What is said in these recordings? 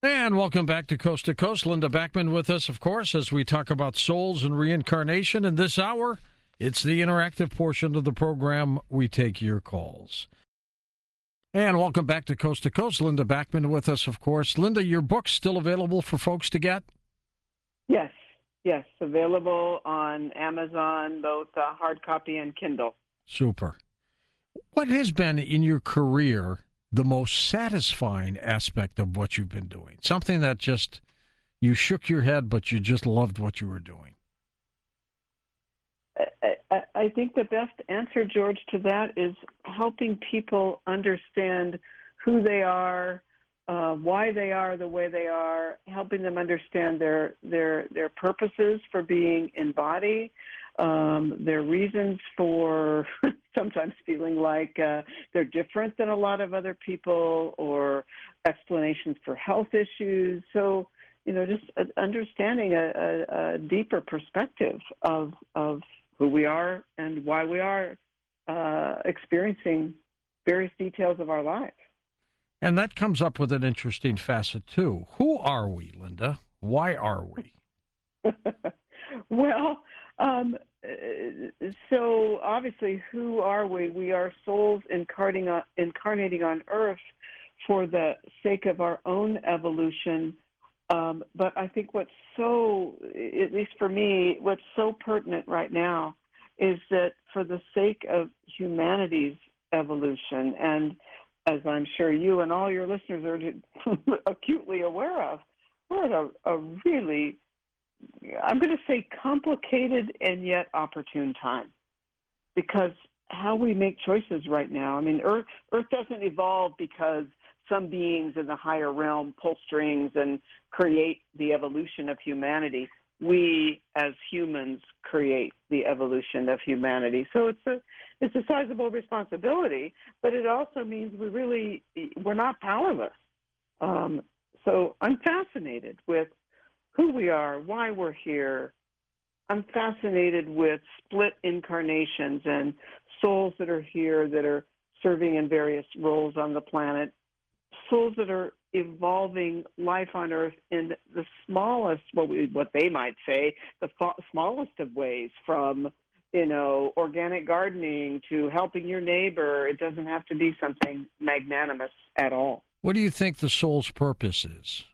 And welcome back to Coast to Coast. Linda Backman with us, of course, as we talk about souls and reincarnation. And this hour, it's the interactive portion of the program. We take your calls. And welcome back to Coast. Linda Backman with us, of course. Linda, your book's still available for folks to get? Yes, available on Amazon, both hard copy and Kindle. Super. What has been in your career the most satisfying aspect of what you've been doing? Something that just, you shook your head, but you just loved what you were doing. I think the best answer, George, to that is helping people understand who they are, why they are the way they are, helping them understand their purposes for being in body, their reasons for sometimes feeling like they're different than a lot of other people, or explanations for health issues. So, just understanding a deeper perspective of who we are and why we are experiencing various details of our life. And that comes up with an interesting facet, too. Who are we, Linda? Why are we? Well, so obviously, who are we? We are souls incarnating on Earth for the sake of our own evolution. But I think what's so, at least for me, what's so pertinent right now is that for the sake of humanity's evolution, and as I'm sure you and all your listeners are acutely aware of, we're at a really, I'm going to say, complicated and yet opportune time. Because how we make choices right now, I mean, Earth doesn't evolve because some beings in the higher realm pull strings and create the evolution of humanity. We, as humans, create the evolution of humanity. So it's a sizable responsibility, but it also means we're not powerless. So I'm fascinated with who we are, why we're here. I'm fascinated with split incarnations and souls that are here that are serving in various roles on the planet, souls that are evolving life on Earth in the smallest, what they might say, the smallest of ways, from organic gardening to helping your neighbor. It doesn't have to be something magnanimous at all. What do you think the soul's purpose is?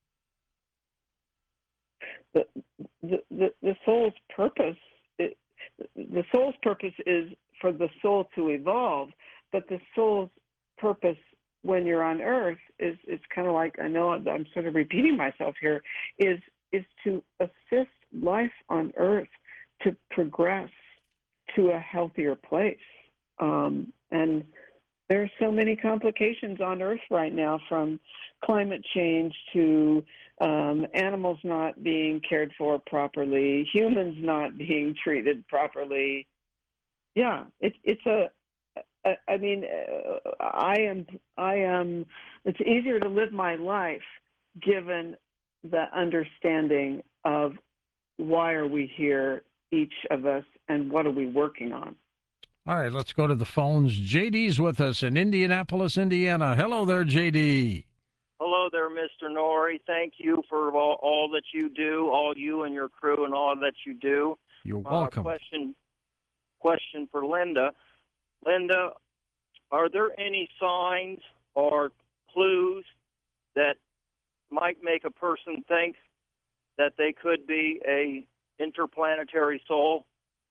The soul's purpose, the soul's purpose is for the soul to evolve, but the soul's purpose when you're on Earth is kind of like, I know I'm sort of repeating myself here, is to assist life on Earth to progress to a healthier place. And there are so many complications on Earth right now, from climate change to animals not being cared for properly, humans not being treated properly. Yeah, it's it's easier to live my life given the understanding of why are we here, each of us, and what are we working on. All right, let's go to the phones. JD's with us in Indianapolis, Indiana. Hello there, JD. Hello there, Mr. Norrie. Thank you for all that you do, all you and your crew and all that you do. You're welcome. Question for Linda. Linda, are there any signs or clues that might make a person think that they could be a interplanetary soul?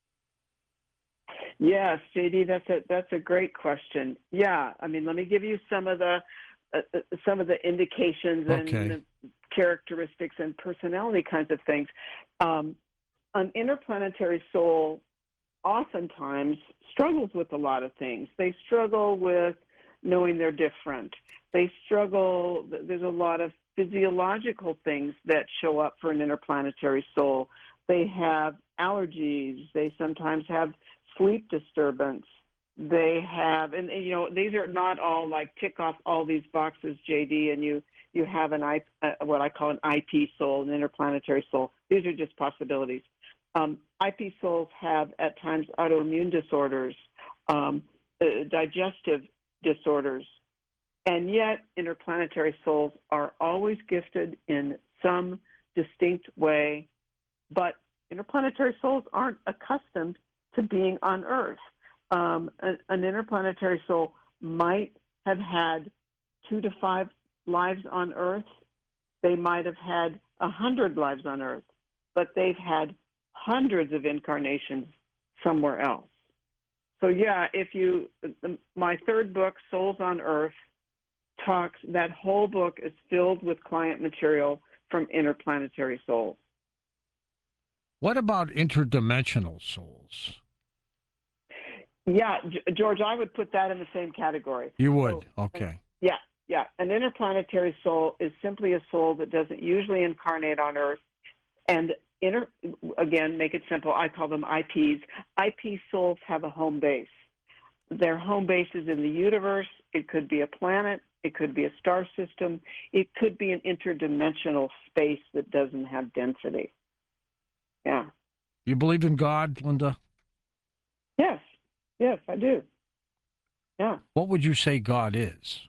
Yes, JD, that's a great question. Yeah, I mean, let me give you some of the indications and characteristics and personality kinds of things. An interplanetary soul oftentimes struggles with a lot of things. They struggle with knowing they're different. There's a lot of physiological things that show up for an interplanetary soul. They have allergies. They sometimes have sleep disturbance. They have, and these are not all like tick off all these boxes, JD, and you have what I call an IP soul, an interplanetary soul. These are just possibilities. IP souls have at times autoimmune disorders, digestive disorders, And yet, interplanetary souls are always gifted in some distinct way, but interplanetary souls aren't accustomed to being on Earth. An interplanetary soul might have had 2 to 5 lives on Earth. They might have had 100 lives on Earth, but they've had hundreds of incarnations somewhere else. So yeah, my third book, Souls on Earth, that whole book is filled with client material from interplanetary souls. What about interdimensional souls? Yeah, George, I would put that in the same category. You would? Okay. Yeah. An interplanetary soul is simply a soul that doesn't usually incarnate on Earth. And again, make it simple, I call them IPs. IP souls have a home base. Their home base is in the universe. It could be a planet. It could be a star system. It could be an interdimensional space that doesn't have density. Yeah. You believe in God, Linda? Yes, I do. Yeah. What would you say God is?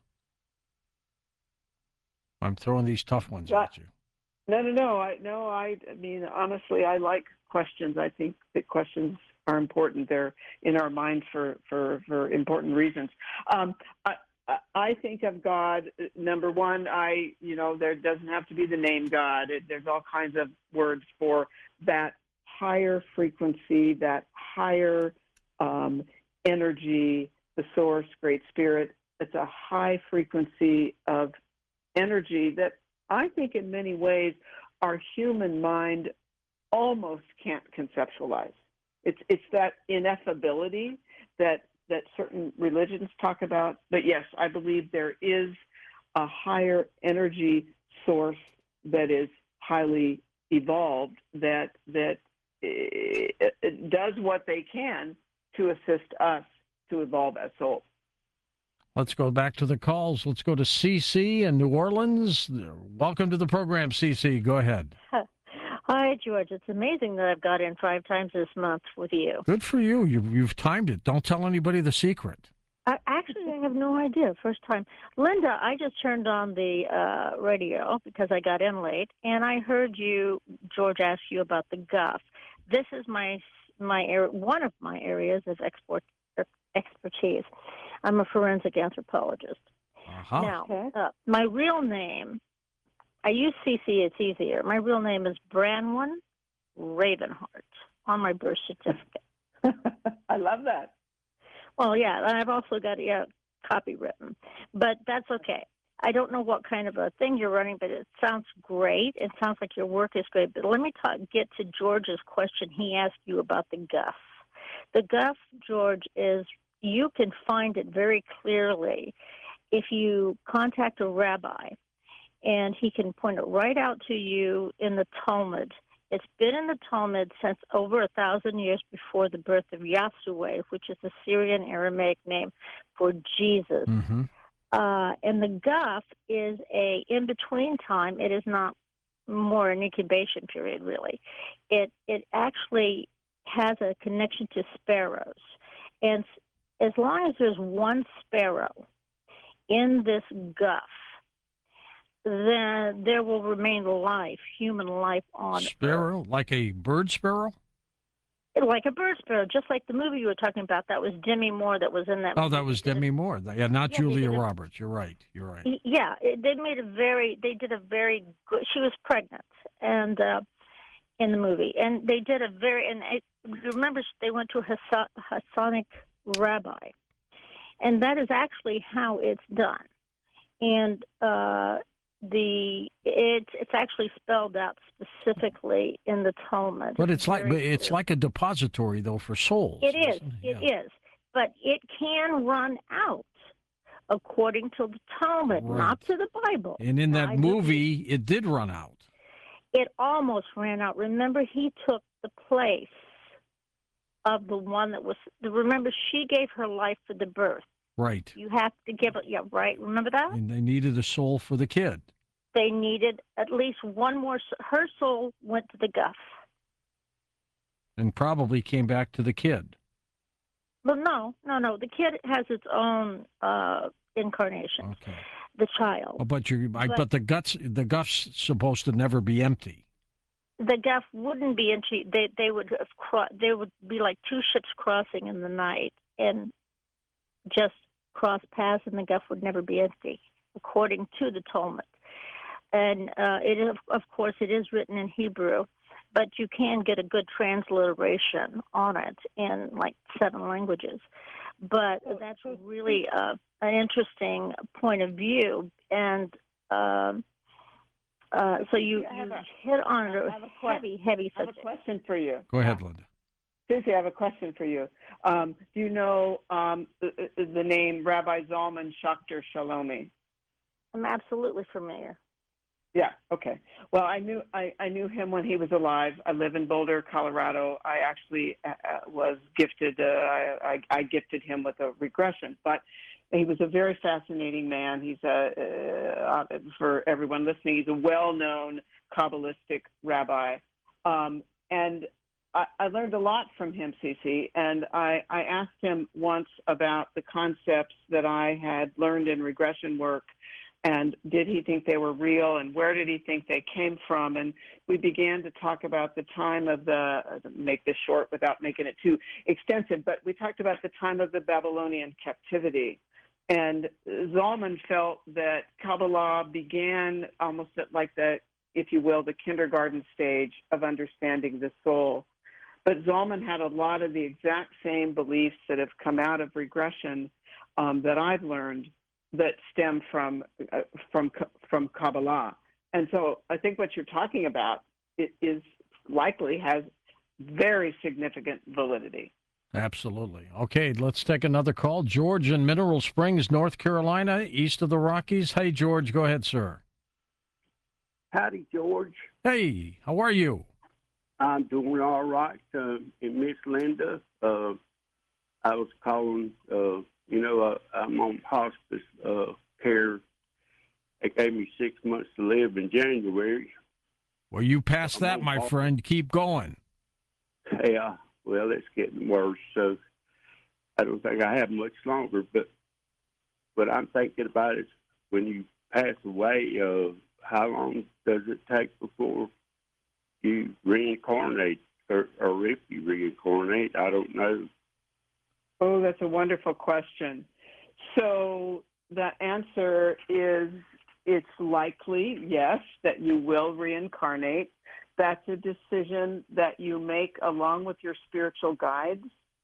I'm throwing these tough ones at you. No. I mean, honestly, I like questions. I think that questions are important. They're in our minds for important reasons. I think of God, number one, there doesn't have to be the name God. There's all kinds of words for that higher frequency, that higher energy, the source, great spirit. It's a high frequency of energy that I think in many ways our human mind almost can't conceptualize. It's that ineffability that certain religions talk about. But yes, I believe there is a higher energy source that is highly evolved that it does what they can to assist us to evolve as souls. Let's go back to the calls. Let's go to CC in New Orleans. Welcome to the program, CC. Go ahead. Hi, George. It's amazing that I've got in 5 times this month with you. Good for you. You've timed it. Don't tell anybody the secret. Actually, I have no idea. First time. Linda, I just turned on the radio because I got in late, and I heard George, ask you about the Guff. This is my one of my areas of expertise. I'm a forensic anthropologist. Uh-huh. Now, my real name, I use CC, it's easier. My real name is Branwen Ravenheart on my birth certificate. I love that. Well, yeah, and I've also got copy written, but that's okay. I don't know what kind of a thing you're running, but it sounds great. It sounds like your work is great. But let me get to George's question. He asked you about the Guff. The Guff, George, is you can find it very clearly if you contact a rabbi, and he can point it right out to you in the Talmud. It's been in the Talmud since over 1,000 years before the birth of Yahweh, which is the Syrian Aramaic name for Jesus. Mm-hmm. And the Guff is a in-between time. It is not more an incubation period, really. It actually has a connection to sparrows. And as long as there's one sparrow in this Guff, then there will remain life, human life on Sparrow, Earth. like a bird sparrow? Like a bird sparrow, just like the movie you were talking about. That was Demi Moore that was in that movie. Oh, that was Demi Moore. Yeah, not Julia they Roberts. You're right. Yeah, they did a very good, she was pregnant and in the movie. And they did remember they went to a Hassanic rabbi. And that is actually how it's done. And it's actually spelled out specifically in the Talmud. But it's like a depository though for souls. It is. It is. But it can run out according to the Talmud, Right. not to the Bible. And in that movie, it did run out. It almost ran out. Remember, he took the place of the one that was. Remember, she gave her life for the birth. Right. You have to give it. Yeah, right. Remember that? And they needed a soul for the kid. They needed at least one more. Her soul went to the Guff. And probably came back to the kid. Well, no. The kid has its own incarnations. Okay. The child. Oh, but but the gut's supposed to never be empty. The guff wouldn't be empty. They would they would be like two ships crossing in the night and just cross paths, and the guff would never be empty, according to the Talmud. And it is, of course, it is written in Hebrew, but you can get a good transliteration on it in like 7 languages. But that's really an interesting point of view, and so you hit on a heavy subject. I have a question for you. Go ahead, Linda. Susie, I have a question for you. Do you know the name Rabbi Zalman Schachter Shalomi? I'm absolutely familiar. Yeah. Okay. Well, I knew him when he was alive. I live in Boulder, Colorado. I actually was gifted. I gifted him with a regression, but he was a very fascinating man. He's for everyone listening, he's a well-known Kabbalistic rabbi, and I learned a lot from him, Cece. And I asked him once about the concepts that I had learned in regression work. And did he think they were real, and where did he think they came from? And we began to talk about the time of make this short without making it too extensive, but we talked about the time of the Babylonian captivity. And Zalman felt that Kabbalah began almost at like if you will, the kindergarten stage of understanding the soul. But Zalman had a lot of the exact same beliefs that have come out of regression that I've learned, that stem from Kabbalah. And so I think what you're talking about is likely has very significant validity. Absolutely. Okay, let's take another call. George in Mineral Springs, North Carolina, east of the Rockies. Hey, George, go ahead, sir. Howdy, George. Hey, how are you? I'm doing all right. And Miss Linda, I was calling, I'm on hospice care. They gave me 6 months to live in January. Well, you passed that, my friend. Keep going. Yeah, well, it's getting worse, so I don't think I have much longer. But I'm thinking about it, when you pass away, how long does it take before you reincarnate, or if you reincarnate? I don't know. Oh, that's a wonderful question. So the answer is it's likely, yes, that you will reincarnate. That's a decision that you make along with your spiritual guides.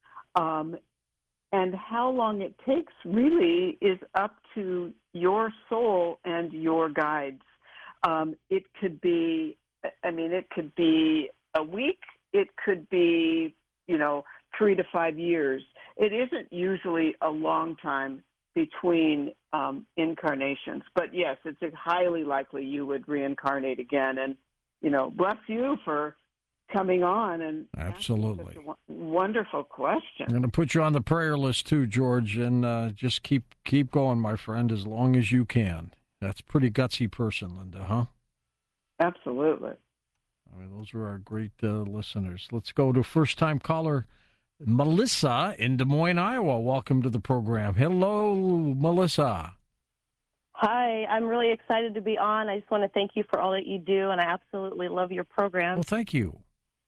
And how long it takes really is up to your soul and your guides. It could be a week. It could be, 3 to 5 years. It isn't usually a long time between incarnations. But yes, it's highly likely you would reincarnate again. And, bless you for coming on and absolutely asking such a wonderful question. I'm going to put you on the prayer list too, George, and just keep going, my friend, as long as you can. That's a pretty gutsy person, Linda, huh? Absolutely. I mean, those are our great listeners. Let's go to first-time caller Melissa in Des Moines, Iowa. Welcome to the program. Hello, Melissa. Hi, I'm really excited to be on. I just want to thank you for all that you do, and I absolutely love your program. Well, thank you.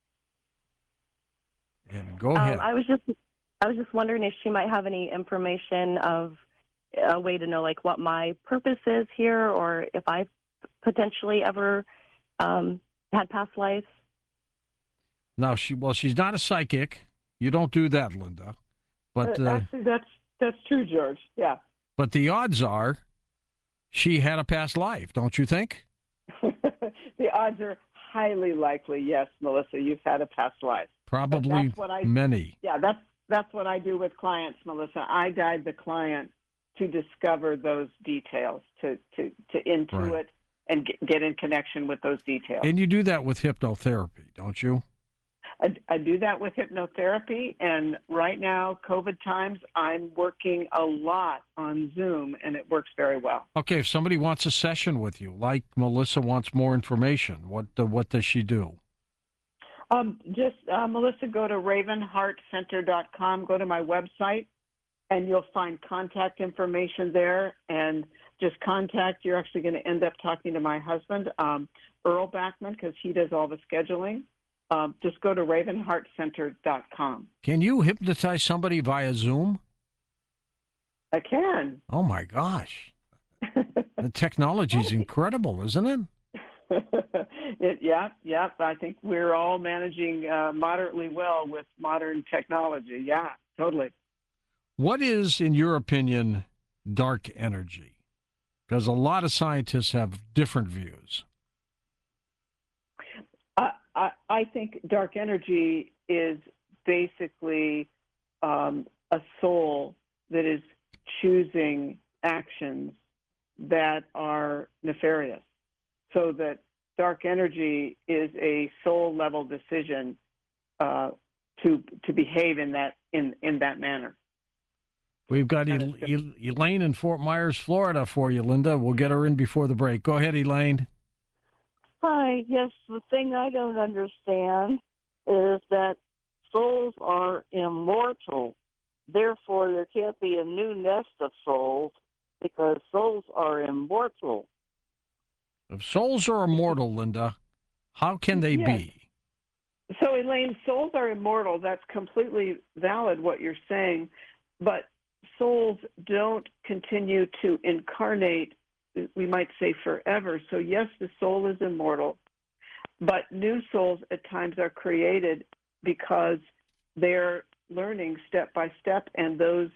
And go ahead. I was just wondering if she might have any information of a way to know like what my purpose is here, or if I've potentially ever had past lives. Now, she's not a psychic. You don't do that, Linda. But actually, that's true, George. Yeah. But the odds are she had a past life, don't you think? The odds are highly likely, yes, Melissa, you've had a past life. Probably many. Yeah, that's what I do with clients, Melissa. I guide the client to discover those details, to intuit right. and get in connection with those details. And you do that with hypnotherapy, don't you? I do that with hypnotherapy, and right now, COVID times, I'm working a lot on Zoom, and it works very well. Okay, if somebody wants a session with you, like Melissa wants more information, what does she do? Melissa, go to ravenheartcenter.com, go to my website, and you'll find contact information there. And just contact. You're actually going to end up talking to my husband, Earl Backman, because he does all the scheduling. Just go to ravenheartcenter.com. Can you hypnotize somebody via Zoom? I can. Oh my gosh. The technology's incredible, isn't it? Yeah. I think we're all managing moderately well with modern technology. Yeah, totally. What is, in your opinion, dark energy? Because a lot of scientists have different views. I think dark energy is basically a soul that is choosing actions that are nefarious. So that dark energy is a soul level decision to behave in that manner. We've got Elaine in Fort Myers, Florida for you, Linda. We'll get her in before the break. Go ahead, Elaine. Hi, yes, the thing I don't understand is that souls are immortal. Therefore, there can't be a new nest of souls because souls are immortal. If souls are immortal, Linda, how can they be? So, Elaine, souls are immortal. That's completely valid what you're saying. But souls don't continue to incarnate, we might say, forever. So yes, the soul is immortal, but new souls at times are created because they're learning step by step, and those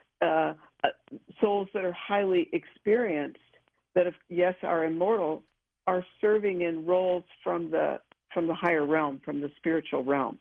souls that are highly experienced, that are immortal, are serving in roles from the higher realm, from the spiritual realm.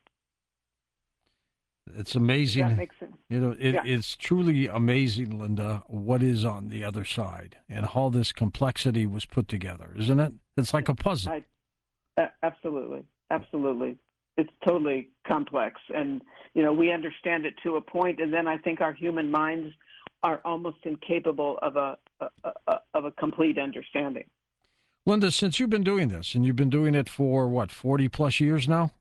It's amazing. Does that make sense? It's truly amazing, Linda, what is on the other side and how this complexity was put together, isn't it? It's like a puzzle. Absolutely. It's totally complex, and we understand it to a point, and then I think our human minds are almost incapable of a complete understanding. Linda, since you've been doing this, and you've been doing it for 40 plus years now?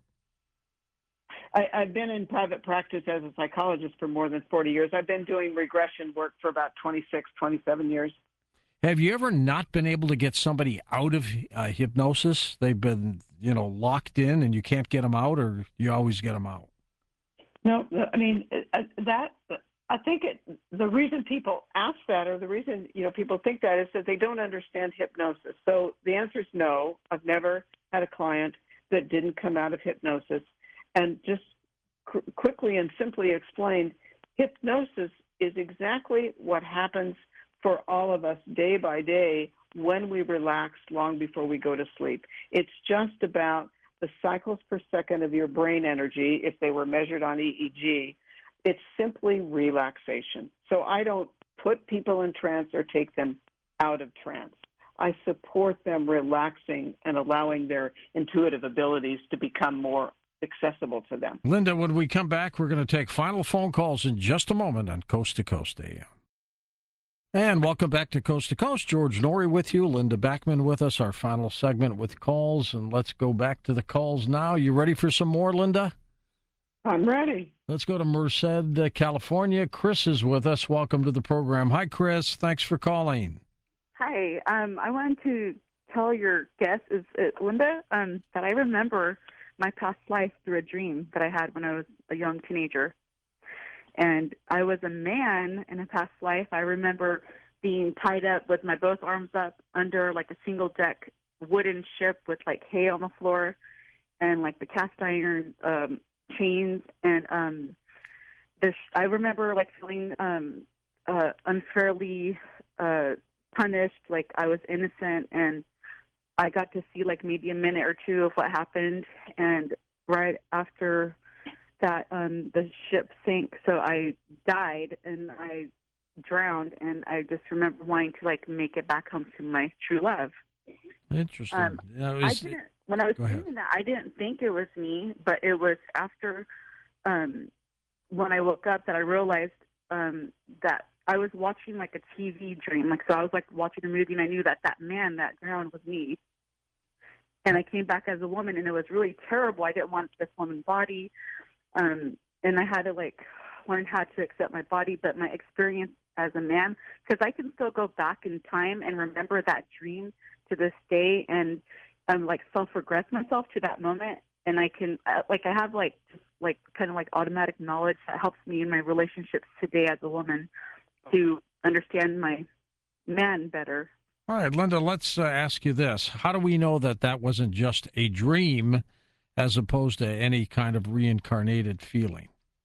I've been in private practice as a psychologist for more than 40 years. I've been doing regression work for about 26, 27 years. Have you ever not been able to get somebody out of hypnosis? They've been, locked in and you can't get them out, or you always get them out? No, I mean, I think the reason people ask that, or the reason, people think that, is that they don't understand hypnosis. So the answer is no. I've never had a client that didn't come out of hypnosis. And just quickly and simply explained, hypnosis is exactly what happens for all of us day by day when we relax long before we go to sleep. It's just about the cycles per second of your brain energy, if they were measured on EEG. It's simply relaxation. So I don't put people in trance or take them out of trance. I support them relaxing and allowing their intuitive abilities to become more accessible to them. Linda, when we come back, we're going to take final phone calls in just a moment on Coast to Coast AM. And welcome back to Coast. George Noory with you, Linda Backman with us, our final segment with calls. And let's go back to the calls now. You ready for some more, Linda? I'm ready. Let's go to Merced, California. Chris is with us. Welcome to the program. Hi, Chris. Thanks for calling. Hi. I wanted to tell your guest, Linda, that I remember my past life through a dream that I had when I was a young teenager. And I was a man in a past life. I remember being tied up with my both arms up under like a single deck wooden ship with like hay on the floor and like the cast iron chains. And I remember like feeling unfairly punished, like I was innocent, and I got to see like maybe a minute or two of what happened, and right after that, the ship sank, so I died and I drowned, and I just remember wanting to like make it back home to my true love. Interesting. When I was thinking that, I didn't think it was me, but it was after when I woke up that I realized that I was watching like a TV dream. Like, so I was like watching a movie, and I knew that man that drowned was me. And I came back as a woman, and it was really terrible. I didn't want this woman's body. And I had to like learned how to accept my body, but my experience as a man, because I can still go back in time and remember that dream to this day, and like self-regress myself to that moment, and I can I have just kind of like automatic knowledge that helps me in my relationships today as a woman to understand my man better. All right, Linda, let's ask you this. How do we know that that wasn't just a dream as opposed to any kind of reincarnated feeling?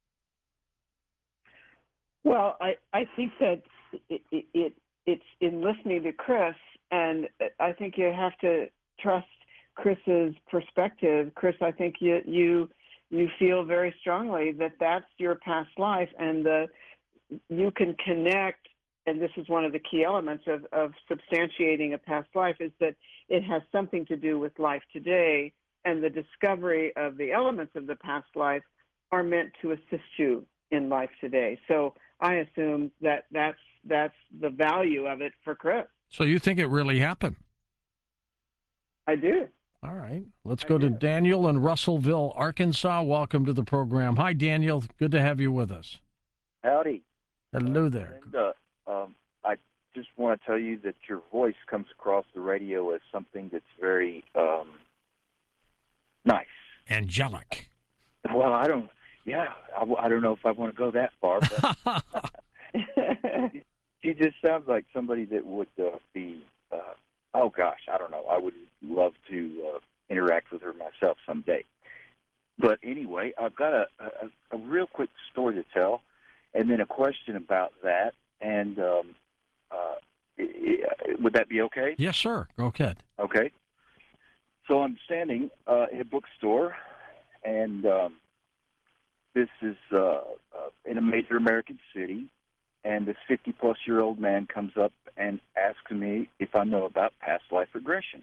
Well, I think that it's in listening to Chris, and I think you have to trust Chris's perspective. Chris, I think you feel very strongly that that's your past life, and you can connect. And this is one of the key elements of substantiating a past life, is that it has something to do with life today, and the discovery of the elements of the past life are meant to assist you in life today. So I assume that that's the value of it for Chris. So you think it really happened? I do. All right. Let's go to Daniel in Russellville, Arkansas. Welcome to the program. Hi, Daniel. Good to have you with us. Howdy. Hello there. And, I just want to tell you that your voice comes across the radio as something that's very nice. Angelic. Well, I don't know if I want to go that far, but she just sounds like somebody that would be, oh gosh, I don't know. I would love to interact with her myself someday. But anyway, I've got a real quick story to tell, and then a question about that. And would that be okay? Yes, sir. Go ahead. Okay. So I'm standing in a bookstore, and this is in a major American city, and this 50-plus-year-old man comes up and asks me if I know about past life regression.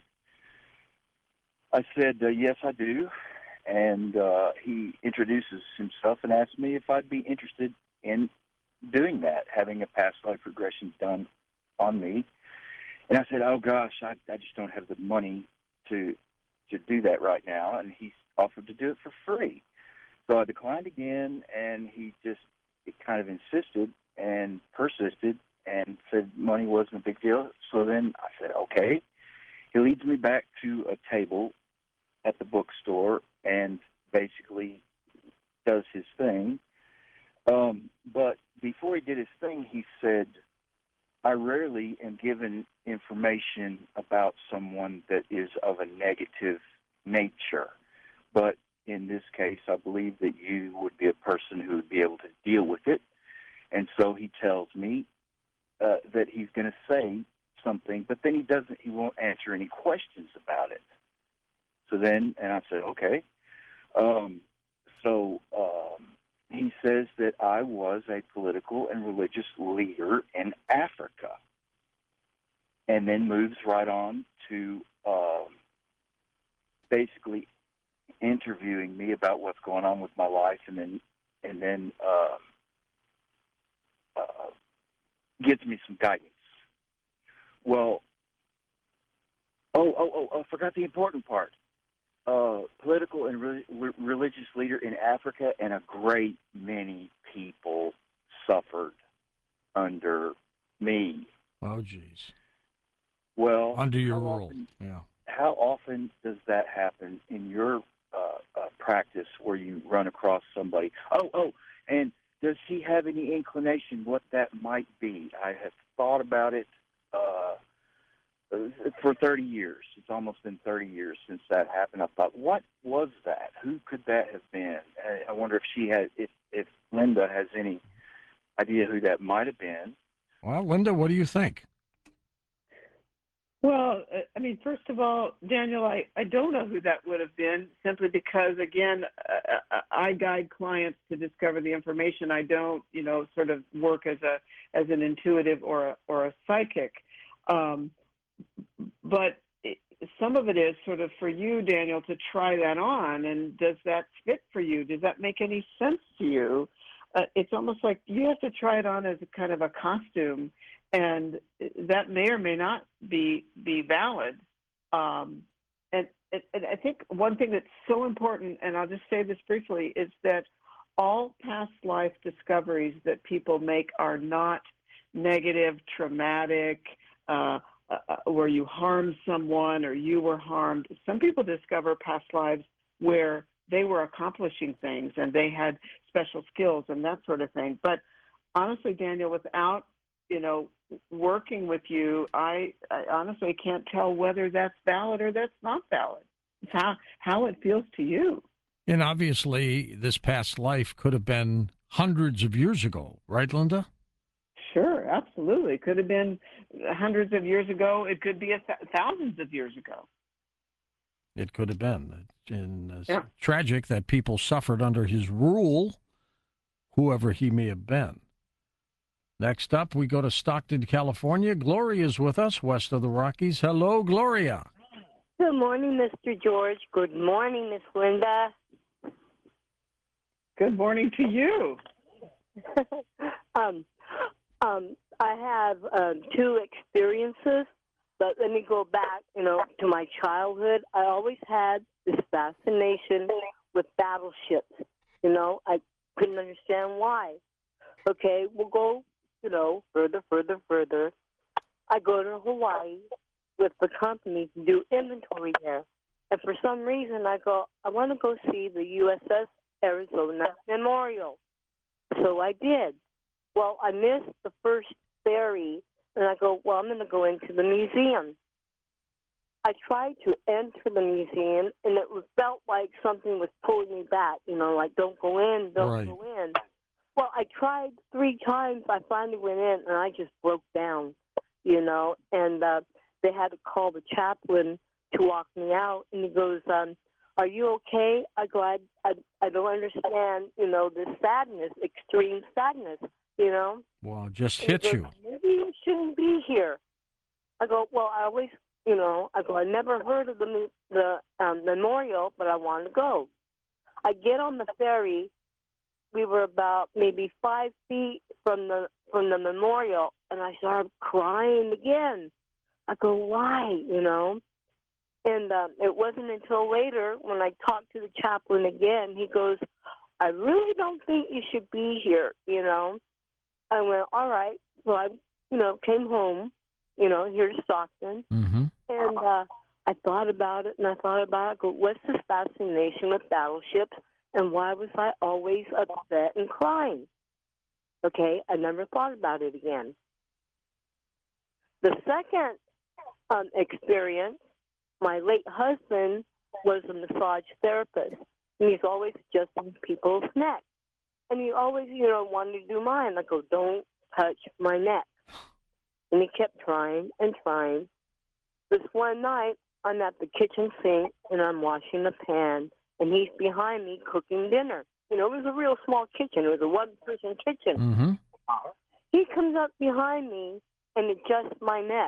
I said, yes, I do. And he introduces himself and asks me if I'd be interested in doing that, having a past life regression done on me. And I said, oh, gosh, I just don't have the money to do that right now. And he offered to do it for free. So I declined again, and he just kind of insisted and persisted and said money wasn't a big deal. So then I said, okay. He leads me back to a table at the bookstore and basically does his thing. But before he did his thing, he said, I rarely am given information about someone that is of a negative nature. But in this case, I believe that you would be a person who would be able to deal with it. And so he tells me that he's going to say something, but then he won't answer any questions about it. So then, and I said, okay. He says that I was a political and religious leader in Africa, and then moves right on to basically interviewing me about what's going on with my life, and then gives me some guidance. Well, I forgot the important part. Political and religious leader in Africa, and a great many people suffered under me. Oh, geez. Well, under your rule. Yeah. How often does that happen in your practice, where you run across somebody? And does he have any inclination what that might be? I have thought about it for 30 years. It's almost been 30 years since that happened. I thought, what was that? Who could that have been? I wonder if Linda has any idea who that might have been. Well, Linda, what do you think? Well, I mean, first of all, Daniel, I don't know who that would have been, simply because, again, I guide clients to discover the information. I don't, sort of work as an intuitive or a psychic. But some of it is sort of for you, Daniel, to try that on. And does that fit for you? Does that make any sense to you? It's almost like you have to try it on as a kind of a costume, and that may or may not be valid. And I think one thing that's so important, and I'll just say this briefly, is that all past life discoveries that people make are not negative, traumatic, where you harmed someone or you were harmed. Some people discover past lives where they were accomplishing things and they had special skills and that sort of thing. But honestly, Daniel, without, working with you, I honestly can't tell whether that's valid or that's not valid. It's how it feels to you. And obviously, this past life could have been hundreds of years ago, right, Linda? Sure, absolutely. Could have been hundreds of years ago. It could be thousands of years ago. It could have been. And it's tragic that people suffered under his rule, whoever he may have been. Next up, we go to Stockton, California. Gloria is with us, west of the Rockies. Hello, Gloria. Good morning, Mr. George. Good morning, Miss Linda. Good morning to you. I have two experiences, but let me go back, to my childhood. I always had this fascination with battleships. I couldn't understand why. Okay, we'll go, further. I go to Hawaii with the company to do inventory there. And for some reason, I want to go see the USS Arizona Memorial. So I did. Well, I missed the first ferry, and I go, I'm going to go into the museum. I tried to enter the museum, and it felt like something was pulling me back, like, don't go in, don't go in. Well, I tried 3 times. I finally went in, and I just broke down, and they had to call the chaplain to walk me out, and he goes, are you okay? I go, I don't understand, this sadness, extreme sadness, Well, just and hit goes, you. Maybe you shouldn't be here. I go, well, I always, I never heard of the memorial, but I want to go. I get on the ferry. We were about maybe 5 feet from the memorial, and I started crying again. I go, why, And it wasn't until later when I talked to the chaplain again, he goes, I really don't think you should be here, I went, all right. So I, came home, here to Stockton. Mm-hmm. And I thought about it, and I thought about it. I go, what's this fascination with battleships, and why was I always upset and crying? Okay, I never thought about it again. The second experience, my late husband was a massage therapist, and he's always adjusting people's neck. And he always, wanted to do mine. I go, don't touch my neck. And he kept trying and trying. This one night, I'm at the kitchen sink, and I'm washing the pan, and he's behind me cooking dinner. It was a real small kitchen. It was a one-person kitchen. Mm-hmm. He comes up behind me and adjusts my neck.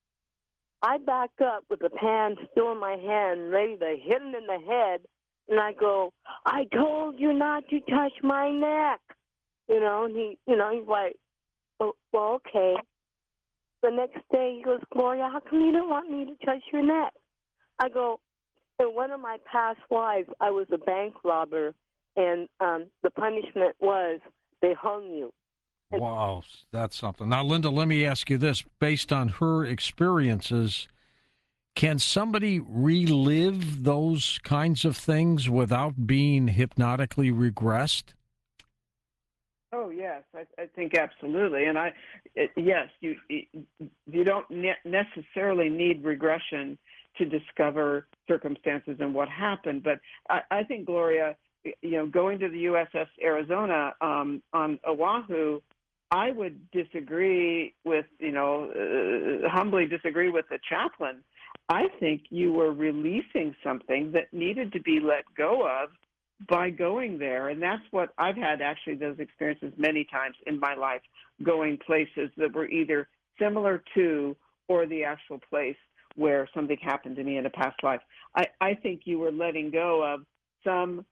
I back up with the pan still in my hand, ready to hit him in the head, and I go, I told you not to touch my neck. And he, he's like, oh, well, okay. The next day, he goes, Gloria, how come you don't want me to touch your neck? I go, in one of my past lives, I was a bank robber, and the punishment was they hung you. Wow, that's something. Now, Linda, let me ask you this. Based on her experiences, can somebody relive those kinds of things without being hypnotically regressed? Oh, yes, I think absolutely. And yes, you don't necessarily need regression to discover circumstances and what happened. But I think, Gloria, going to the USS Arizona on Oahu, I would disagree with, humbly disagree with the chaplain. I think you were releasing something that needed to be let go of by going there. And that's what I've had, actually, those experiences many times in my life, going places that were either similar to or the actual place where something happened to me in a past life. I think you were letting go of some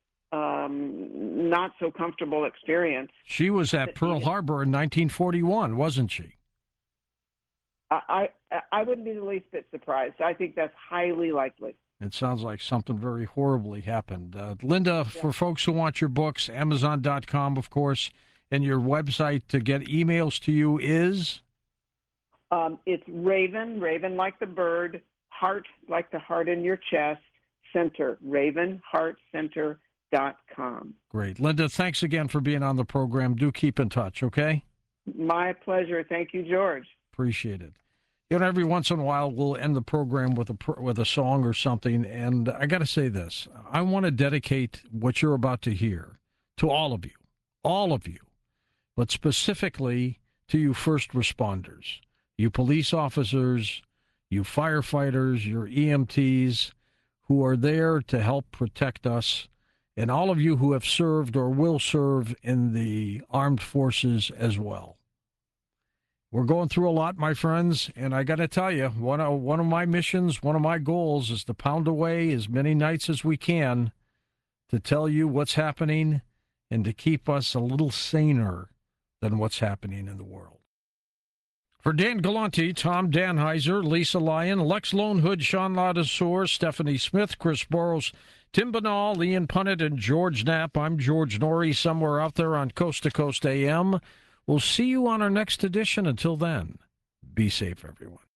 not so comfortable experience. She was at Pearl Harbor in 1941, wasn't she? I wouldn't be the least bit surprised. I think that's highly likely. It sounds like something very horribly happened. Linda, for folks who want your books, Amazon.com, of course, and your website to get emails to you is? It's Raven like the bird, heart like the heart in your chest, center, ravenheartcenter.com. Great. Linda, thanks again for being on the program. Do keep in touch, okay? My pleasure. Thank you, George. Appreciate it. You know, every once in a while, we'll end the program with a song or something, and I got to say this. I want to dedicate what you're about to hear to all of you, but specifically to you first responders, you police officers, you firefighters, your EMTs who are there to help protect us, and all of you who have served or will serve in the armed forces as well. We're going through a lot, my friends, and I got to tell you, one of my missions, one of my goals is to pound away as many nights as we can to tell you what's happening and to keep us a little saner than what's happening in the world. For Dan Galante, Tom Danheiser, Lisa Lyon, Lex Lonehood, Sean Ladouceur, Stephanie Smith, Chris Burrows, Tim Banal, Ian Punnett, and George Knapp, I'm George Norrie, somewhere out there on Coast to Coast AM. We'll see you on our next edition. Until then, be safe, everyone.